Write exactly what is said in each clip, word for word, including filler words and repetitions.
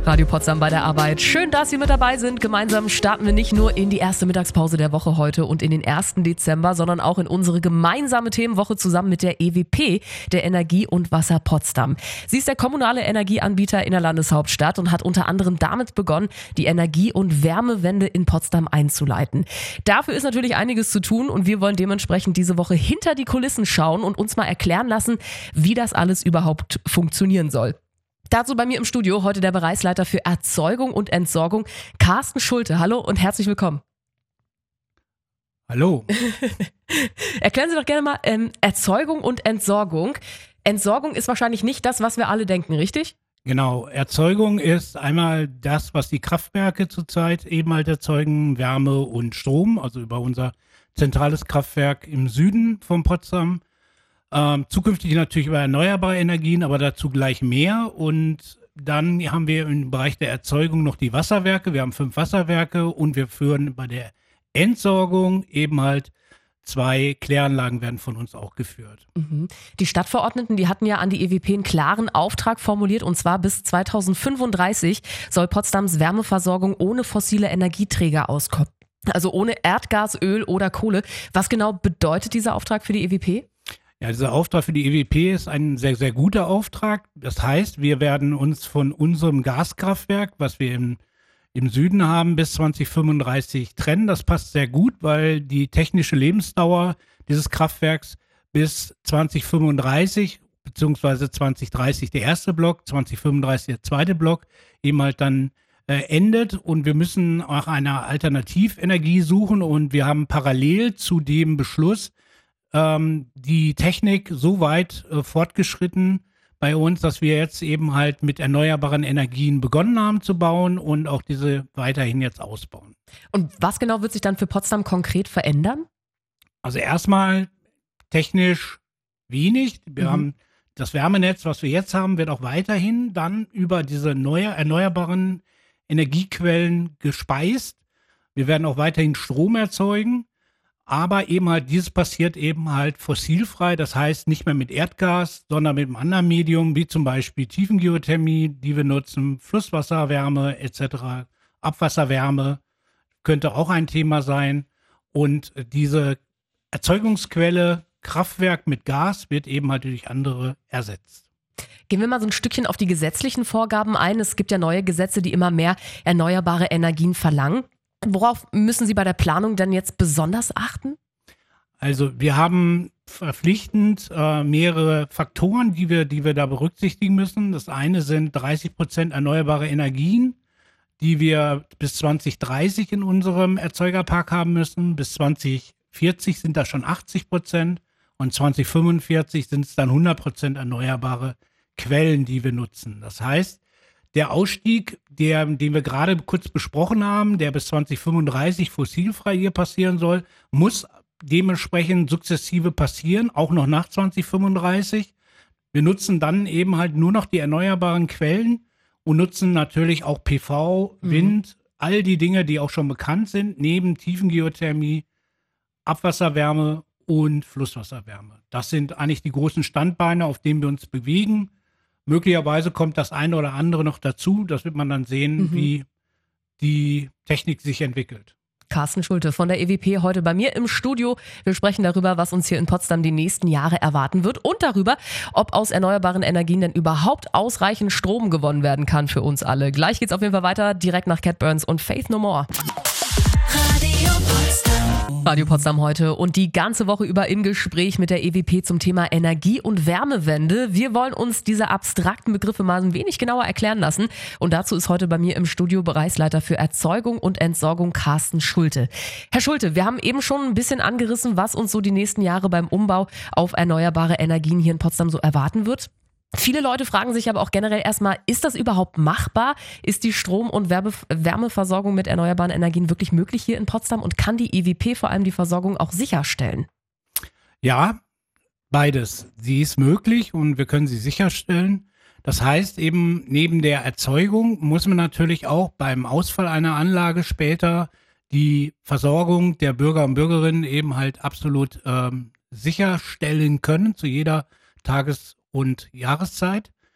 Radio Potsdam bei der Arbeit. Schön, dass Sie mit dabei sind. Gemeinsam starten wir nicht nur in die erste Mittagspause der Woche heute und in den ersten Dezember, sondern auch in unsere gemeinsame Themenwoche zusammen mit der E W P, der Energie und Wasser Potsdam. Sie ist der kommunale Energieanbieter in der Landeshauptstadt und hat unter anderem damit begonnen, die Energie- und Wärmewende in Potsdam einzuleiten. Dafür ist natürlich einiges zu tun und wir wollen dementsprechend diese Woche hinter die Kulissen schauen und uns mal erklären lassen, wie das alles überhaupt funktionieren soll. Dazu bei mir im Studio heute der Bereichsleiter für Erzeugung und Entsorgung, Carsten Schulte. Hallo und herzlich willkommen. Hallo. Erklären Sie doch gerne mal ähm, Erzeugung und Entsorgung. Entsorgung ist wahrscheinlich nicht das, was wir alle denken, richtig? Genau, Erzeugung ist einmal das, was die Kraftwerke zurzeit eben halt erzeugen, Wärme und Strom, also über unser zentrales Kraftwerk im Süden von Potsdam. Ähm, zukünftig natürlich über erneuerbare Energien, aber dazu gleich mehr. Und dann haben wir im Bereich der Erzeugung noch die Wasserwerke. Wir haben fünf Wasserwerke und wir führen bei der Entsorgung eben halt zwei Kläranlagen werden von uns auch geführt. Mhm. Die Stadtverordneten, die hatten ja an die E W P einen klaren Auftrag formuliert und zwar bis zweitausendfünfunddreißig soll Potsdams Wärmeversorgung ohne fossile Energieträger auskommen. Also ohne Erdgas, Öl oder Kohle. Was genau bedeutet dieser Auftrag für die E W P? Ja, dieser Auftrag für die E W P ist ein sehr, sehr guter Auftrag. Das heißt, wir werden uns von unserem Gaskraftwerk, was wir im, im Süden haben, bis zweitausendfünfunddreißig trennen. Das passt sehr gut, weil die technische Lebensdauer dieses Kraftwerks bis zweitausendfünfunddreißig beziehungsweise zweitausenddreißig der erste Block, zweitausendfünfunddreißig der zweite Block eben halt dann äh, endet. Und wir müssen nach einer Alternativenergie suchen und wir haben parallel zu dem Beschluss die Technik so weit äh, fortgeschritten bei uns, dass wir jetzt eben halt mit erneuerbaren Energien begonnen haben zu bauen und auch diese weiterhin jetzt ausbauen. Und was genau wird sich dann für Potsdam konkret verändern? Also erstmal technisch wenig. Wir mhm. haben das Wärmenetz, was wir jetzt haben, wird auch weiterhin dann über diese neue erneuerbaren Energiequellen gespeist. Wir werden auch weiterhin Strom erzeugen. Aber eben halt, dieses passiert eben halt fossilfrei, das heißt nicht mehr mit Erdgas, sondern mit einem anderen Medium, wie zum Beispiel Tiefengeothermie, die wir nutzen, Flusswasserwärme et cetera, Abwasserwärme könnte auch ein Thema sein. Und diese Erzeugungsquelle Kraftwerk mit Gas wird eben halt durch andere ersetzt. Gehen wir mal so ein Stückchen auf die gesetzlichen Vorgaben ein. Es gibt ja neue Gesetze, die immer mehr erneuerbare Energien verlangen. Worauf müssen Sie bei der Planung denn jetzt besonders achten? Also wir haben verpflichtend äh, mehrere Faktoren, die wir, die wir da berücksichtigen müssen. Das eine sind dreißig Prozent erneuerbare Energien, die wir bis zweitausenddreißig in unserem Erzeugerpark haben müssen. Bis zweitausendvierzig sind das schon achtzig Prozent und zweitausendfünfundvierzig sind es dann hundert Prozent erneuerbare Quellen, die wir nutzen. Das heißt, der Ausstieg, der, den wir gerade kurz besprochen haben, der bis zweitausendfünfunddreißig fossilfrei hier passieren soll, muss dementsprechend sukzessive passieren, auch noch nach zweitausendfünfunddreißig. Wir nutzen dann eben halt nur noch die erneuerbaren Quellen und nutzen natürlich auch P V, Wind, mhm. all die Dinge, die auch schon bekannt sind, neben Tiefengeothermie, Abwasserwärme und Flusswasserwärme. Das sind eigentlich die großen Standbeine, auf denen wir uns bewegen. Möglicherweise kommt das eine oder andere noch dazu. Das wird man dann sehen, mhm. wie die Technik sich entwickelt. Carsten Schulte von der E W P heute bei mir im Studio. Wir sprechen darüber, was uns hier in Potsdam die nächsten Jahre erwarten wird und darüber, ob aus erneuerbaren Energien denn überhaupt ausreichend Strom gewonnen werden kann für uns alle. Gleich geht's auf jeden Fall weiter, direkt nach Cat Burns und Faith No More. Radio Potsdam. Radio Potsdam heute und die ganze Woche über im Gespräch mit der E W P zum Thema Energie- und Wärmewende. Wir wollen uns diese abstrakten Begriffe mal ein wenig genauer erklären lassen und dazu ist heute bei mir im Studio Bereichsleiter für Erzeugung und Entsorgung Carsten Schulte. Herr Schulte, wir haben eben schon ein bisschen angerissen, was uns so die nächsten Jahre beim Umbau auf erneuerbare Energien hier in Potsdam so erwarten wird. Viele Leute fragen sich aber auch generell erstmal, ist das überhaupt machbar? Ist die Strom- und Werbe- Wärmeversorgung mit erneuerbaren Energien wirklich möglich hier in Potsdam? Und kann die E W P vor allem die Versorgung auch sicherstellen? Ja, beides. Sie ist möglich und wir können sie sicherstellen. Das heißt eben, neben der Erzeugung muss man natürlich auch beim Ausfall einer Anlage später die Versorgung der Bürger und Bürgerinnen eben halt absolut ähm, sicherstellen können zu jeder Tages- und Jahreszeit.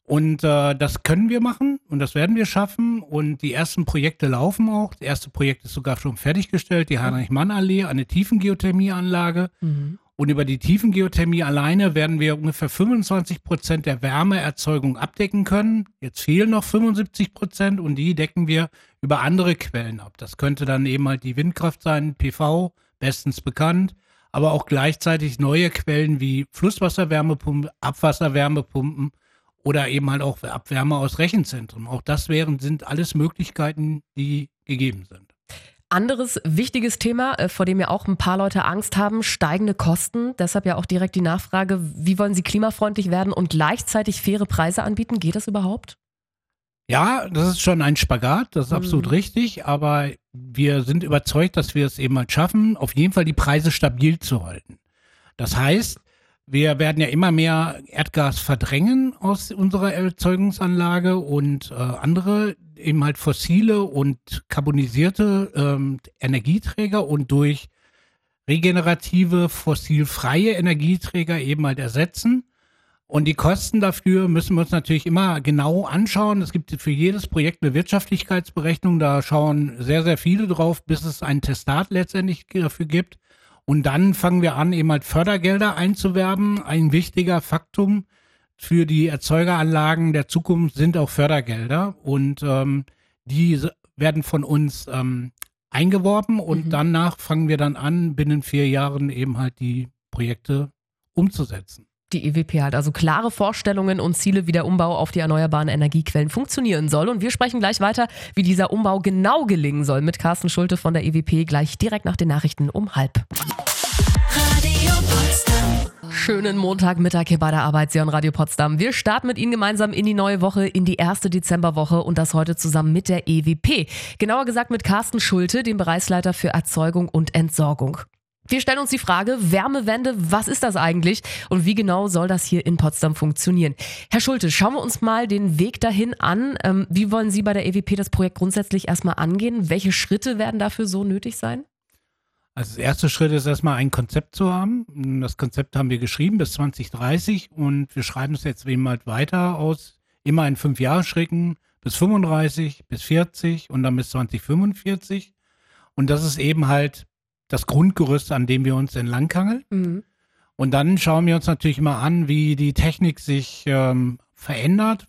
Und äh, das können wir machen und das werden wir schaffen. Und die ersten Projekte laufen auch. Das erste Projekt ist sogar schon fertiggestellt, die Heinrich-Mann-Allee, eine Tiefengeothermieanlage. Mhm. Und über die Tiefengeothermie alleine werden wir ungefähr fünfundzwanzig Prozent der Wärmeerzeugung abdecken können. Jetzt fehlen noch fünfundsiebzig Prozent und die decken wir über andere Quellen ab. Das könnte dann eben halt die Windkraft sein, P V, bestens bekannt, aber auch gleichzeitig neue Quellen wie Flusswasserwärmepumpen, Abwasserwärmepumpen oder eben halt auch Abwärme aus Rechenzentren. Auch das wären, sind alles Möglichkeiten, die gegeben sind. Anderes wichtiges Thema, vor dem ja auch ein paar Leute Angst haben, steigende Kosten. Deshalb ja auch direkt die Nachfrage, wie wollen Sie klimafreundlich werden und gleichzeitig faire Preise anbieten? Geht das überhaupt? Ja, das ist schon ein Spagat, das ist mhm. absolut richtig, aber wir sind überzeugt, dass wir es eben halt schaffen, auf jeden Fall die Preise stabil zu halten. Das heißt, wir werden ja immer mehr Erdgas verdrängen aus unserer Erzeugungsanlage und äh, andere eben halt fossile und carbonisierte ähm, Energieträger und durch regenerative, fossilfreie Energieträger eben halt ersetzen. Und die Kosten dafür müssen wir uns natürlich immer genau anschauen. Es gibt für jedes Projekt eine Wirtschaftlichkeitsberechnung, da schauen sehr, sehr viele drauf, bis es ein Testat letztendlich dafür gibt. Und dann fangen wir an, eben halt Fördergelder einzuwerben. Ein wichtiger Faktum für die Erzeugeranlagen der Zukunft sind auch Fördergelder. Und ähm, die werden von uns ähm, eingeworben und mhm. danach fangen wir dann an, binnen vier Jahren eben halt die Projekte umzusetzen. Die E W P hat also klare Vorstellungen und Ziele, wie der Umbau auf die erneuerbaren Energiequellen funktionieren soll. Und wir sprechen gleich weiter, wie dieser Umbau genau gelingen soll, mit Carsten Schulte von der E W P, gleich direkt nach den Nachrichten um halb. Radio Potsdam. Schönen Montagmittag hier bei der Arbeit, Sie hören Radio Potsdam. Wir starten mit Ihnen gemeinsam in die neue Woche, in die erste Dezemberwoche und das heute zusammen mit der E W P. Genauer gesagt mit Carsten Schulte, dem Bereichsleiter für Erzeugung und Entsorgung. Wir stellen uns die Frage, Wärmewende, was ist das eigentlich und wie genau soll das hier in Potsdam funktionieren? Herr Schulte, schauen wir uns mal den Weg dahin an. Ähm, wie wollen Sie bei der E W P das Projekt grundsätzlich erstmal angehen? Welche Schritte werden dafür so nötig sein? Also der erste Schritt ist erstmal ein Konzept zu haben. Das Konzept haben wir geschrieben bis zwanzig dreißig und wir schreiben es jetzt eben halt weiter aus, immer in fünf Jahresschritten bis fünfunddreißig, bis vierzig und dann bis zwanzig fünfundvierzig. Und das ist eben halt das Grundgerüst, an dem wir uns entlanghangeln. Mhm. Und dann schauen wir uns natürlich mal an, wie die Technik sich ähm, verändert.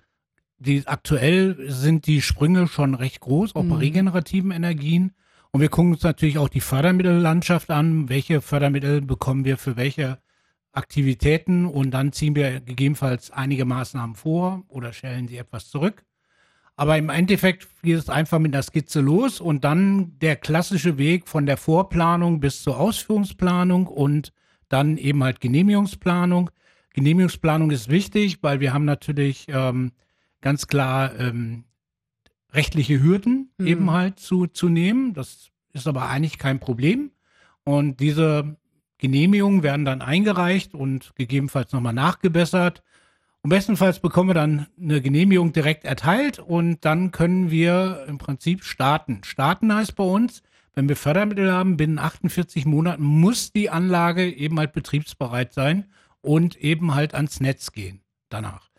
Die, aktuell sind die Sprünge schon recht groß, auch mhm. bei regenerativen Energien. Und wir gucken uns natürlich auch die Fördermittellandschaft an. Welche Fördermittel bekommen wir für welche Aktivitäten? Und dann ziehen wir gegebenenfalls einige Maßnahmen vor oder stellen sie etwas zurück. Aber im Endeffekt geht es einfach mit der Skizze los und dann der klassische Weg von der Vorplanung bis zur Ausführungsplanung und dann eben halt Genehmigungsplanung. Genehmigungsplanung ist wichtig, weil wir haben natürlich ähm, ganz klar ähm, rechtliche Hürden mhm. eben halt zu, zu nehmen. Das ist aber eigentlich kein Problem. Und diese Genehmigungen werden dann eingereicht und gegebenenfalls nochmal nachgebessert. Und bestenfalls bekommen wir dann eine Genehmigung direkt erteilt und dann können wir im Prinzip starten. Starten heißt bei uns, wenn wir Fördermittel haben, binnen achtundvierzig Monaten muss die Anlage eben halt betriebsbereit sein und eben halt ans Netz gehen danach.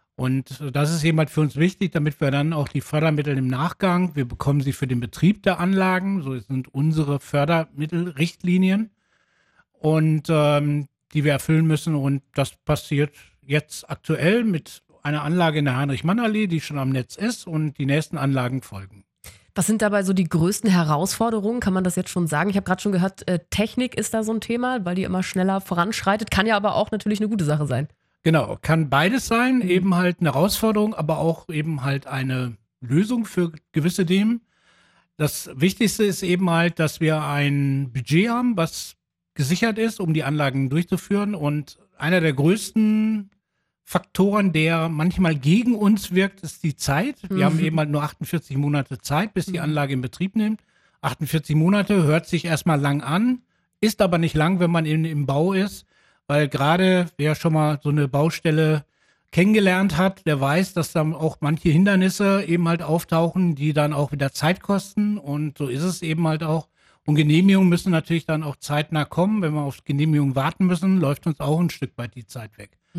Und das ist eben halt für uns wichtig, damit wir dann auch die Fördermittel im Nachgang, wir bekommen sie für den Betrieb der Anlagen, so sind unsere Fördermittelrichtlinien und ähm, die wir erfüllen müssen und das passiert jetzt aktuell mit einer Anlage in der Heinrich-Mann-Allee, die schon am Netz ist und die nächsten Anlagen folgen. Was sind dabei so die größten Herausforderungen? Kann man das jetzt schon sagen? Ich habe gerade schon gehört, äh, Technik ist da so ein Thema, weil die immer schneller voranschreitet. Kann ja aber auch natürlich eine gute Sache sein. Genau, kann beides sein. Mhm. Eben halt eine Herausforderung, aber auch eben halt eine Lösung für gewisse Themen. Das Wichtigste ist eben halt, dass wir ein Budget haben, was gesichert ist, um die Anlagen durchzuführen. Und einer der größten Faktoren, der manchmal gegen uns wirkt, ist die Zeit. Wir mhm. haben eben halt nur achtundvierzig Monate Zeit, bis die Anlage in Betrieb nimmt. achtundvierzig Monate hört sich erstmal lang an, ist aber nicht lang, wenn man in, im Bau ist, weil gerade wer schon mal so eine Baustelle kennengelernt hat, der weiß, dass dann auch manche Hindernisse eben halt auftauchen, die dann auch wieder Zeit kosten und so ist es eben halt auch. Und Genehmigungen müssen natürlich dann auch zeitnah kommen. Wenn wir auf Genehmigungen warten müssen, läuft uns auch ein Stück weit die Zeit weg. Mhm.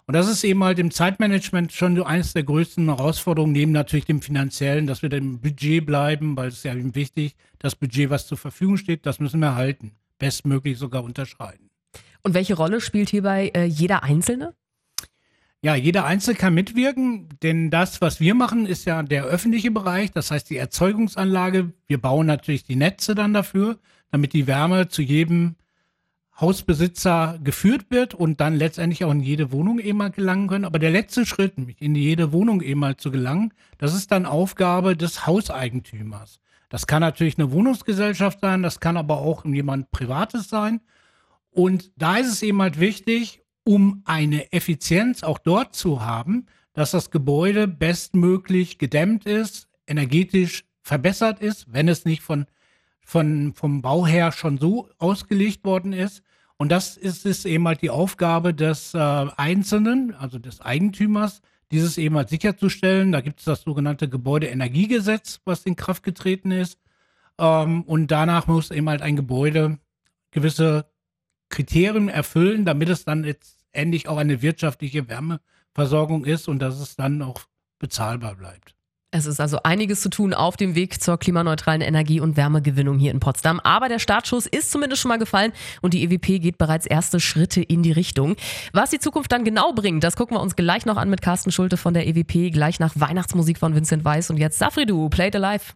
Und das ist eben halt im Zeitmanagement schon so eines der größten Herausforderungen, neben natürlich dem finanziellen, dass wir im Budget bleiben, weil es ist ja eben wichtig, das Budget, was zur Verfügung steht, das müssen wir halten, bestmöglich sogar unterschreiten. Und welche Rolle spielt hierbei äh, jeder Einzelne? Ja, jeder Einzelne kann mitwirken, denn das, was wir machen, ist ja der öffentliche Bereich, das heißt die Erzeugungsanlage. Wir bauen natürlich die Netze dann dafür, damit die Wärme zu jedem Hausbesitzer geführt wird und dann letztendlich auch in jede Wohnung eben mal gelangen können. Aber der letzte Schritt, nämlich in jede Wohnung eben mal zu gelangen, das ist dann Aufgabe des Hauseigentümers. Das kann natürlich eine Wohnungsgesellschaft sein, das kann aber auch jemand Privates sein. Und da ist es eben halt wichtig, um eine Effizienz auch dort zu haben, dass das Gebäude bestmöglich gedämmt ist, energetisch verbessert ist, wenn es nicht von, von, vom Bauherr schon so ausgelegt worden ist. Und das ist es eben halt die Aufgabe des äh, Einzelnen, also des Eigentümers, dieses eben halt sicherzustellen. Da gibt es das sogenannte Gebäudeenergiegesetz, was in Kraft getreten ist. Ähm, und danach muss eben halt ein Gebäude gewisse Kriterien erfüllen, damit es dann letztendlich auch eine wirtschaftliche Wärmeversorgung ist und dass es dann auch bezahlbar bleibt. Es ist also einiges zu tun auf dem Weg zur klimaneutralen Energie- und Wärmegewinnung hier in Potsdam. Aber der Startschuss ist zumindest schon mal gefallen und die E W P geht bereits erste Schritte in die Richtung. Was die Zukunft dann genau bringt, das gucken wir uns gleich noch an mit Carsten Schulte von der E W P, gleich nach Weihnachtsmusik von Vincent Weiss. Und jetzt Safridu, Play It Alive.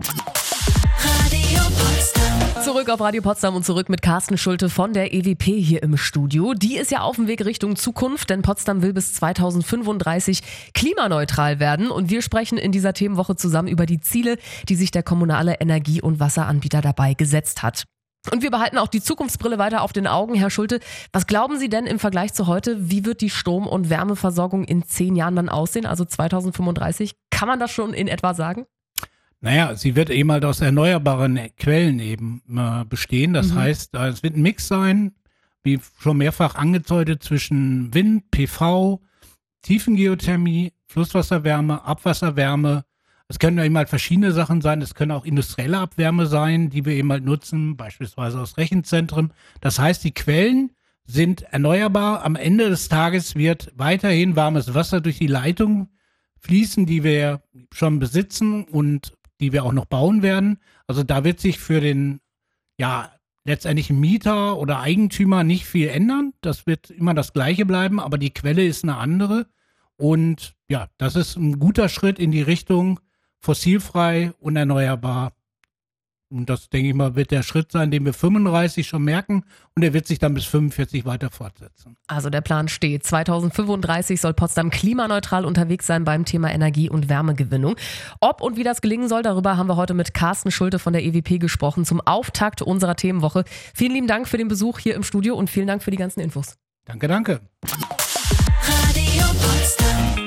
Radio Potsdam. Zurück auf Radio Potsdam und zurück mit Carsten Schulte von der E W P hier im Studio. Die ist ja auf dem Weg Richtung Zukunft, denn Potsdam will bis zweitausendfünfunddreißig klimaneutral werden. Und wir sprechen in dieser Themenwoche zusammen über die Ziele, die sich der kommunale Energie- und Wasseranbieter dabei gesetzt hat. Und wir behalten auch die Zukunftsbrille weiter auf den Augen. Herr Schulte, was glauben Sie denn im Vergleich zu heute? Wie wird die Strom- und Wärmeversorgung in zehn Jahren dann aussehen, also zweitausendfünfunddreißig? Kann man das schon in etwa sagen? Naja, sie wird eben halt aus erneuerbaren Quellen eben äh, bestehen. Das mhm. heißt, äh, es wird ein Mix sein, wie schon mehrfach angedeutet, zwischen Wind, P V, Tiefengeothermie, Flusswasserwärme, Abwasserwärme. Es können eben halt verschiedene Sachen sein. Es können auch industrielle Abwärme sein, die wir eben halt nutzen, beispielsweise aus Rechenzentren. Das heißt, die Quellen sind erneuerbar. Am Ende des Tages wird weiterhin warmes Wasser durch die Leitung fließen, die wir schon besitzen und die wir auch noch bauen werden. Also da wird sich für den, ja, letztendlich Mieter oder Eigentümer nicht viel ändern. Das wird immer das Gleiche bleiben, aber die Quelle ist eine andere. Und ja, das ist ein guter Schritt in die Richtung fossilfrei und erneuerbar. Und das, denke ich mal, wird der Schritt sein, den wir fünfunddreißig schon merken und der wird sich dann bis fünfundvierzig weiter fortsetzen. Also der Plan steht. zweitausendfünfunddreißig soll Potsdam klimaneutral unterwegs sein beim Thema Energie- und Wärmegewinnung. Ob und wie das gelingen soll, darüber haben wir heute mit Carsten Schulte von der E W P gesprochen zum Auftakt unserer Themenwoche. Vielen lieben Dank für den Besuch hier im Studio und vielen Dank für die ganzen Infos. Danke, danke.